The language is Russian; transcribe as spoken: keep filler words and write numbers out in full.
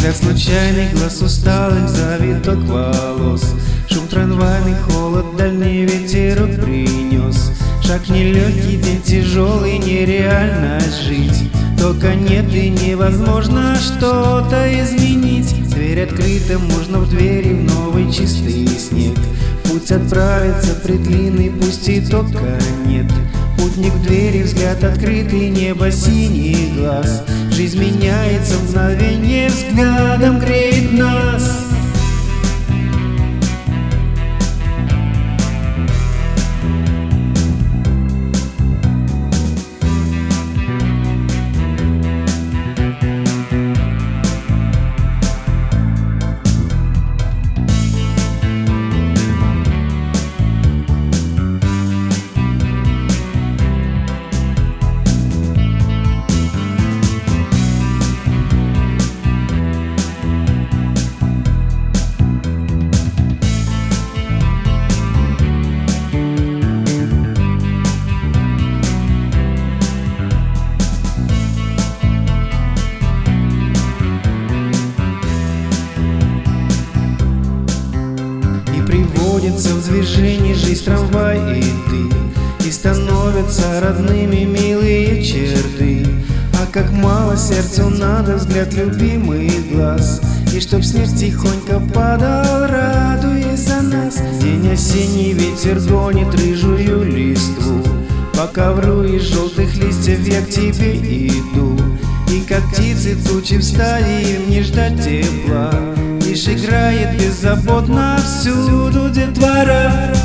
как случайный глаз усталых завиток волос. Шум трамвайный, холод, дальний ветерок принес. Шаг нелегкий, день тяжелый, нереальность жить. Только нет и невозможно что-то изменить. Дверь открыта, можно в двери, в новый чистый снег. Путь отправится предлинный, пусть и только нет. Путник в двери, взгляд открытый, небо, синий глаз. Жизнь меняется в мгновение, взглядом греет нас. Приводится в движение жизнь, трамвай и ты, и становятся родными милые черты. А как мало сердцу надо взгляд любимый глаз, и чтоб снег тихонько падал, радуясь за нас. День осенний, ветер гонит рыжую листву, по ковру из желтых листьев я к тебе иду. И как птицы тучи в стае, им не ждать тепла, лишь играет беззаботно всюду детвора.